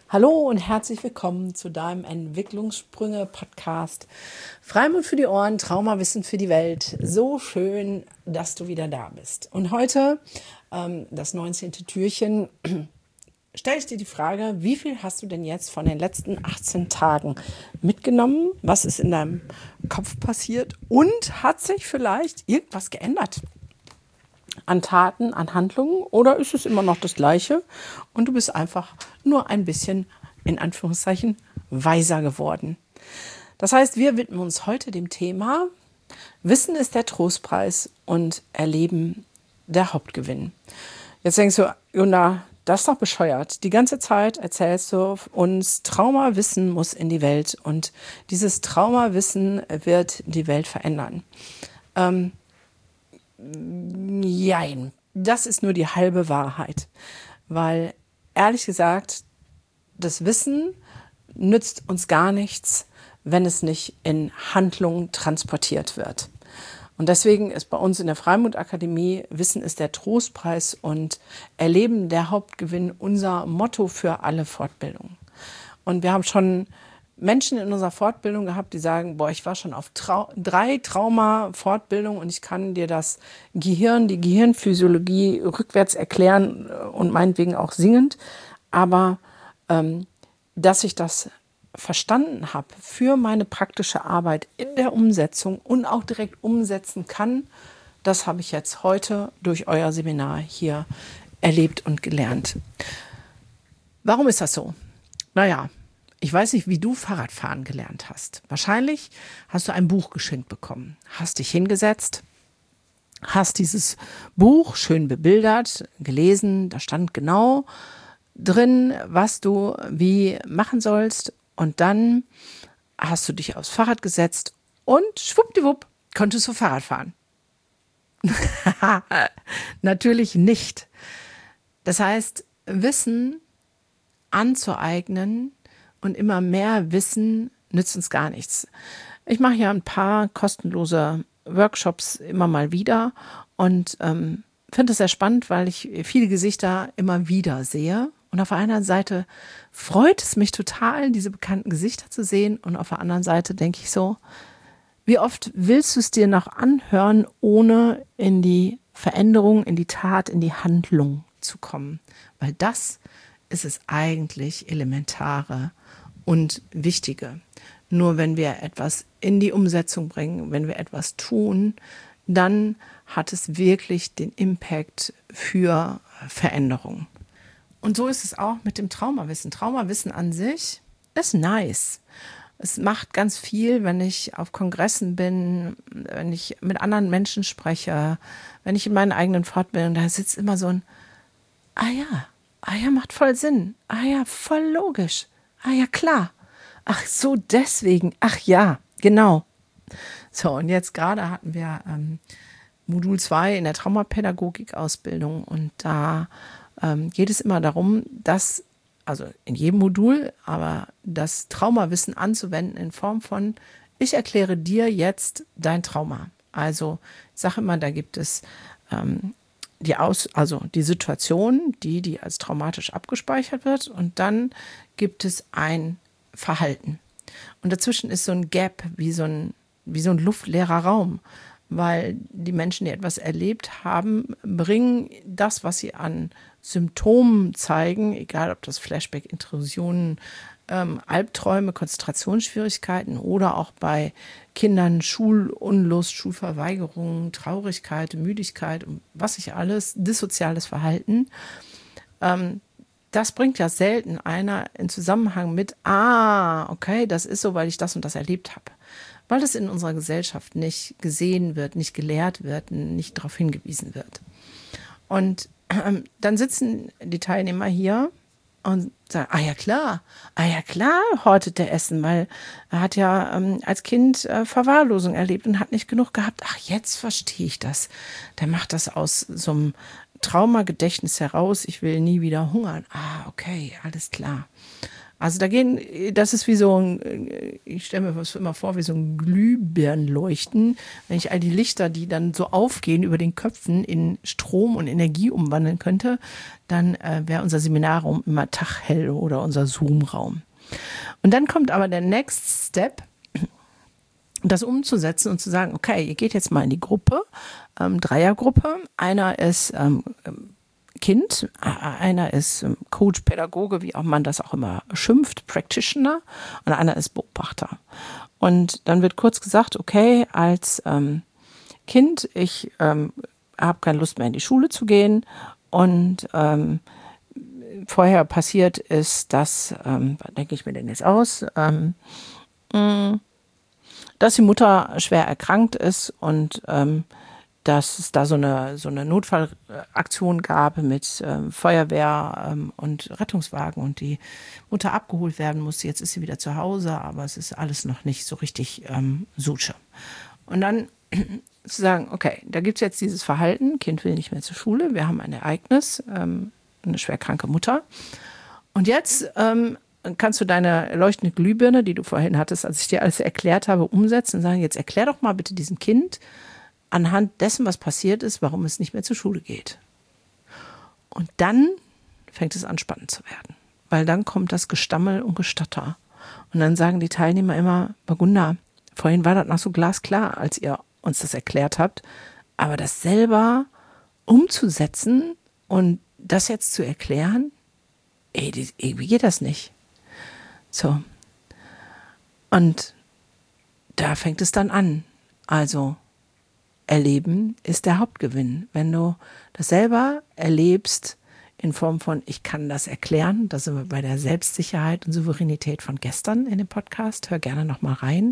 Hallo und herzlich willkommen zu deinem Entwicklungssprünge-Podcast. Freimut für die Ohren, Traumawissen für die Welt. So schön, dass du wieder da bist. Und heute, das 19. Türchen, stelle ich dir die Frage, wie viel hast du denn jetzt von den letzten 18 Tagen mitgenommen? Was ist in deinem Kopf passiert? Und hat sich vielleicht irgendwas geändert? An Taten, an Handlungen, oder ist es immer noch das Gleiche und du bist einfach nur ein bisschen, in Anführungszeichen, weiser geworden? Das heißt, wir widmen uns heute dem Thema Wissen ist der Trostpreis und Erleben der Hauptgewinn. Jetzt denkst du, Juna, das ist doch bescheuert. Die ganze Zeit erzählst du uns, Traumawissen muss in die Welt und dieses Traumawissen wird die Welt verändern. Jein, das ist nur die halbe Wahrheit, weil ehrlich gesagt, das Wissen nützt uns gar nichts, wenn es nicht in Handlung transportiert wird. Und deswegen ist bei uns in der Freimut-Akademie Wissen ist der Trostpreis und Erleben der Hauptgewinn unser Motto für alle Fortbildungen. Und wir haben schon Menschen in unserer Fortbildung gehabt, die sagen, boah, ich war schon auf 3 Trauma-Fortbildungen und ich kann dir das Gehirn, die Gehirnphysiologie rückwärts erklären und meinetwegen auch singend. Aber dass ich das verstanden habe für meine praktische Arbeit in der Umsetzung und auch direkt umsetzen kann, das habe ich jetzt heute durch euer Seminar hier erlebt und gelernt. Warum ist das so? Naja, ich weiß nicht, wie du Fahrradfahren gelernt hast. Wahrscheinlich hast du ein Buch geschenkt bekommen, hast dich hingesetzt, hast dieses Buch schön bebildert, gelesen, da stand genau drin, was du wie machen sollst, und dann hast du dich aufs Fahrrad gesetzt und schwuppdiwupp konntest du Fahrrad fahren. Natürlich nicht. Das heißt, Wissen anzueignen und immer mehr Wissen nützt uns gar nichts. Ich mache ja ein paar kostenlose Workshops immer mal wieder und finde es sehr spannend, weil ich viele Gesichter immer wieder sehe. Und auf der einen Seite freut es mich total, diese bekannten Gesichter zu sehen. Und auf der anderen Seite denke ich so, wie oft willst du es dir noch anhören, ohne in die Veränderung, in die Tat, in die Handlung zu kommen? Weil das ist es eigentlich Elementare und Wichtige. Nur wenn wir etwas in die Umsetzung bringen, wenn wir etwas tun, dann hat es wirklich den Impact für Veränderung. Und so ist es auch mit dem Traumawissen. Traumawissen an sich ist nice. Es macht ganz viel, wenn ich auf Kongressen bin, wenn ich mit anderen Menschen spreche, wenn ich in meinen eigenen Fortbildungen, da sitzt immer so ein, ah ja, macht voll Sinn, ah ja, voll logisch, ah ja, klar, ach so, deswegen, ach ja, genau. So, und jetzt gerade hatten wir Modul 2 in der Traumapädagogik-Ausbildung und da geht es immer darum, dass, also in jedem Modul, aber das Traumawissen anzuwenden in Form von, ich erkläre dir jetzt dein Trauma. Also ich sage immer, da gibt es die Situation, die als traumatisch abgespeichert wird, und dann gibt es ein Verhalten. Und dazwischen ist so ein Gap, wie so ein luftleerer Raum, weil die Menschen, die etwas erlebt haben, bringen das, was sie an Symptomen zeigen, egal ob das Flashback, Intrusionen, Albträume, Konzentrationsschwierigkeiten oder auch bei Kindern Schulunlust, Schulverweigerung, Traurigkeit, Müdigkeit und was ich alles, dissoziales Verhalten. Das bringt ja selten einer in Zusammenhang mit, okay, das ist so, weil ich das und das erlebt habe. Weil das in unserer Gesellschaft nicht gesehen wird, nicht gelehrt wird, nicht darauf hingewiesen wird. Und dann sitzen die Teilnehmer hier und sagen, ah ja klar, hortet der Essen, weil er hat ja als Kind Verwahrlosung erlebt und hat nicht genug gehabt. Ach, jetzt verstehe ich das. Der macht das aus so einem Traumagedächtnis heraus, ich will nie wieder hungern. Ah, okay, alles klar. Also das ist wie so ich stelle mir das immer vor, wie so ein Glühbirnenleuchten. Wenn ich all die Lichter, die dann so aufgehen über den Köpfen in Strom und Energie umwandeln könnte, dann wäre unser Seminarraum immer taghell oder unser Zoom-Raum. Und dann kommt aber der Next Step, das umzusetzen und zu sagen, okay, ihr geht jetzt mal in die Gruppe, Dreiergruppe. Einer ist Kind, einer ist Coach, Pädagoge, wie auch man das auch immer schimpft, Practitioner, und einer ist Beobachter. Und dann wird kurz gesagt, okay, als Kind, ich habe keine Lust mehr in die Schule zu gehen und vorher passiert ist, dass, was denke ich mir denn jetzt aus, dass die Mutter schwer erkrankt ist und dass es da so eine Notfallaktion gab mit Feuerwehr und Rettungswagen und die Mutter abgeholt werden musste. Jetzt ist sie wieder zu Hause, aber es ist alles noch nicht so richtig Suche. Und dann zu sagen, okay, da gibt es jetzt dieses Verhalten, Kind will nicht mehr zur Schule, wir haben ein Ereignis, eine schwerkranke Mutter. Und jetzt kannst du deine leuchtende Glühbirne, die du vorhin hattest, als ich dir alles erklärt habe, umsetzen und sagen, jetzt erklär doch mal bitte diesem Kind, anhand dessen, was passiert ist, warum es nicht mehr zur Schule geht. Und dann fängt es an, spannend zu werden. Weil dann kommt das Gestammel und Gestatter. Und dann sagen die Teilnehmer immer, Burgunder, vorhin war das noch so glasklar, als ihr uns das erklärt habt. Aber das selber umzusetzen und das jetzt zu erklären, wie geht das nicht? So. Und da fängt es dann an. Also, Erleben ist der Hauptgewinn. Wenn du das selber erlebst in Form von, ich kann das erklären, da sind wir bei der Selbstsicherheit und Souveränität von gestern in dem Podcast, hör gerne nochmal rein.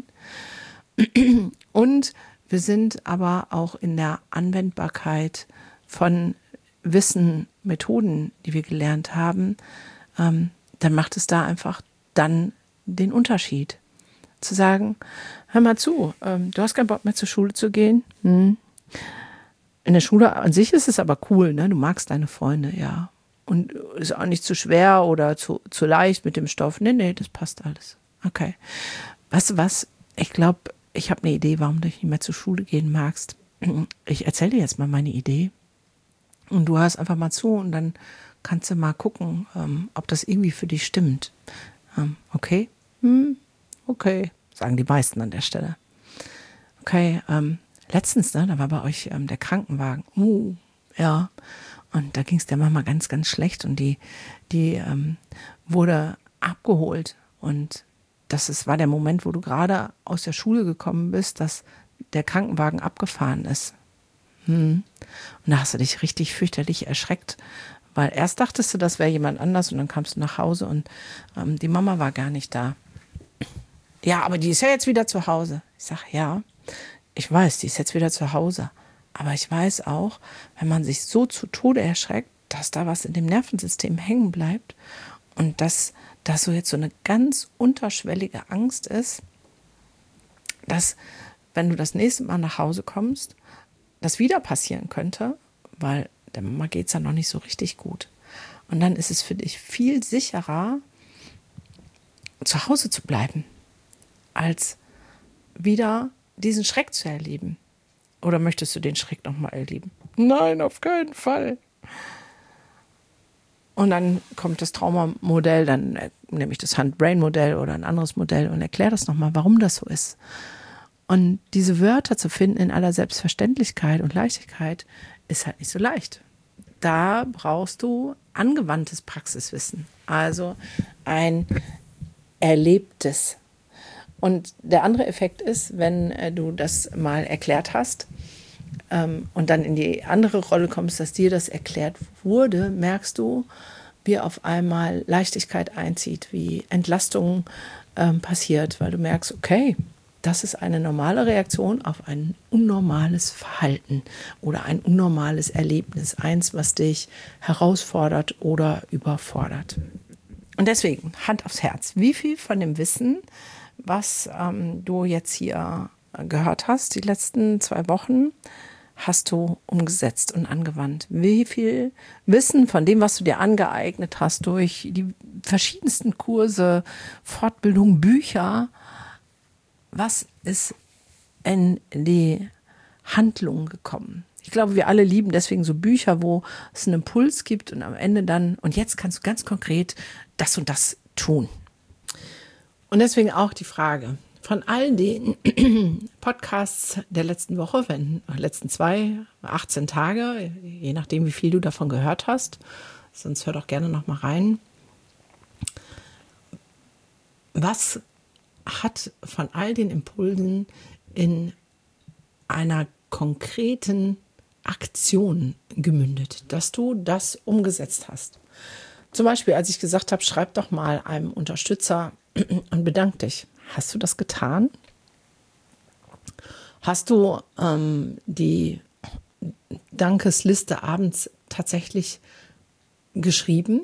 Und wir sind aber auch in der Anwendbarkeit von Wissen, Methoden, die wir gelernt haben, dann macht es da einfach dann den Unterschied. Zu sagen, hör mal zu, du hast keinen Bock mehr zur Schule zu gehen. In der Schule an sich ist es aber cool, ne? Du magst deine Freunde, ja. Und ist auch nicht zu schwer oder zu leicht mit dem Stoff. Nee, das passt alles. Okay. Weißt du was? Ich glaube, ich habe eine Idee, warum du nicht mehr zur Schule gehen magst. Ich erzähle dir jetzt mal meine Idee. Und du hörst einfach mal zu und dann kannst du mal gucken, ob das irgendwie für dich stimmt. Okay? Okay, sagen die meisten an der Stelle. Okay, letztens, ne, da war bei euch der Krankenwagen. Ja. Und da ging es der Mama ganz, ganz schlecht und die wurde abgeholt. Und war der Moment, wo du gerade aus der Schule gekommen bist, dass der Krankenwagen abgefahren ist. Und da hast du dich richtig fürchterlich erschreckt, weil erst dachtest du, das wäre jemand anders und dann kamst du nach Hause und die Mama war gar nicht da. Ja, aber die ist ja jetzt wieder zu Hause. Ich sage, ja, ich weiß, die ist jetzt wieder zu Hause. Aber ich weiß auch, wenn man sich so zu Tode erschreckt, dass da was in dem Nervensystem hängen bleibt und dass das so jetzt so eine ganz unterschwellige Angst ist, dass, wenn du das nächste Mal nach Hause kommst, das wieder passieren könnte, weil der Mama geht es ja noch nicht so richtig gut. Und dann ist es für dich viel sicherer, zu Hause zu bleiben, als wieder diesen Schreck zu erleben. Oder möchtest du den Schreck nochmal erleben? Nein, auf keinen Fall. Und dann kommt das Traumamodell, dann nehme ich das Hand-Brain-Modell oder ein anderes Modell und erkläre das nochmal, warum das so ist. Und diese Wörter zu finden in aller Selbstverständlichkeit und Leichtigkeit ist halt nicht so leicht. Da brauchst du angewandtes Praxiswissen, also ein erlebtes. Und der andere Effekt ist, wenn du das mal erklärt hast und dann in die andere Rolle kommst, dass dir das erklärt wurde, merkst du, wie auf einmal Leichtigkeit einzieht, wie Entlastung passiert, weil du merkst, okay, das ist eine normale Reaktion auf ein unnormales Verhalten oder ein unnormales Erlebnis, eins, was dich herausfordert oder überfordert. Und deswegen, Hand aufs Herz, wie viel von dem Wissen, was du jetzt hier gehört hast, die letzten 2 Wochen, hast du umgesetzt und angewandt? Wie viel Wissen von dem, was du dir angeeignet hast durch die verschiedensten Kurse, Fortbildung, Bücher, was ist in die Handlung gekommen? Ich glaube, wir alle lieben deswegen so Bücher, wo es einen Impuls gibt und am Ende dann, und jetzt kannst du ganz konkret das und das tun. Und deswegen auch die Frage, von all den Podcasts der letzten Woche, letzten 18 Tage, je nachdem, wie viel du davon gehört hast, sonst hör doch gerne noch mal rein. Was hat von all den Impulsen in einer konkreten Aktion gemündet, dass du das umgesetzt hast? Zum Beispiel, als ich gesagt habe, schreib doch mal einem Unterstützer und bedank dich. Hast du das getan? Hast du die Dankesliste abends tatsächlich geschrieben?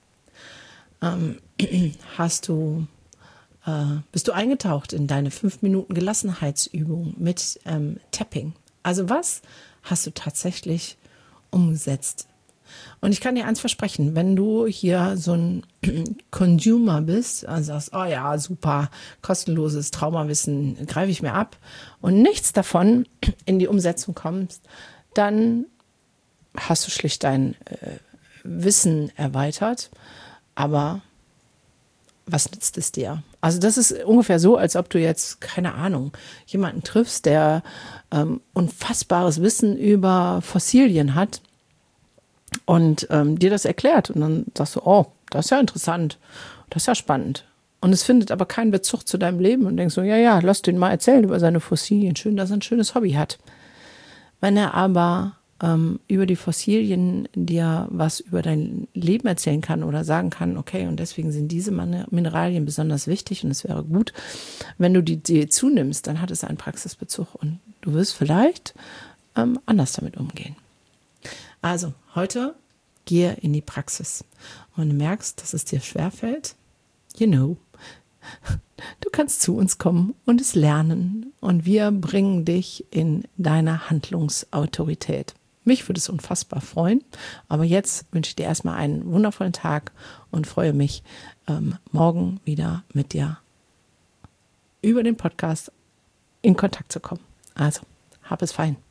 Bist du eingetaucht in deine 5 Minuten Gelassenheitsübung mit Tapping? Also was hast du tatsächlich umgesetzt? Und ich kann dir eins versprechen, wenn du hier so ein Consumer bist, also sagst, oh ja, super, kostenloses Traumawissen greife ich mir ab und nichts davon in die Umsetzung kommst, dann hast du schlicht dein Wissen erweitert, aber was nützt es dir? Also das ist ungefähr so, als ob du jetzt, keine Ahnung, jemanden triffst, der unfassbares Wissen über Fossilien hat und dir das erklärt. Und dann sagst du, oh, das ist ja interessant, das ist ja spannend. Und es findet aber keinen Bezug zu deinem Leben und denkst so, ja, lass den mal erzählen über seine Fossilien. Schön, dass er ein schönes Hobby hat. Wenn er aber über die Fossilien dir was über dein Leben erzählen kann oder sagen kann, okay, und deswegen sind diese Mineralien besonders wichtig und es wäre gut, wenn du die zunimmst, dann hat es einen Praxisbezug und du wirst vielleicht anders damit umgehen. Also, heute gehe in die Praxis und du merkst, dass es dir schwerfällt. Du kannst zu uns kommen und es lernen und wir bringen dich in deine Handlungsautorität. Mich würde es unfassbar freuen, aber jetzt wünsche ich dir erstmal einen wundervollen Tag und freue mich, morgen wieder mit dir über den Podcast in Kontakt zu kommen. Also, hab es fein.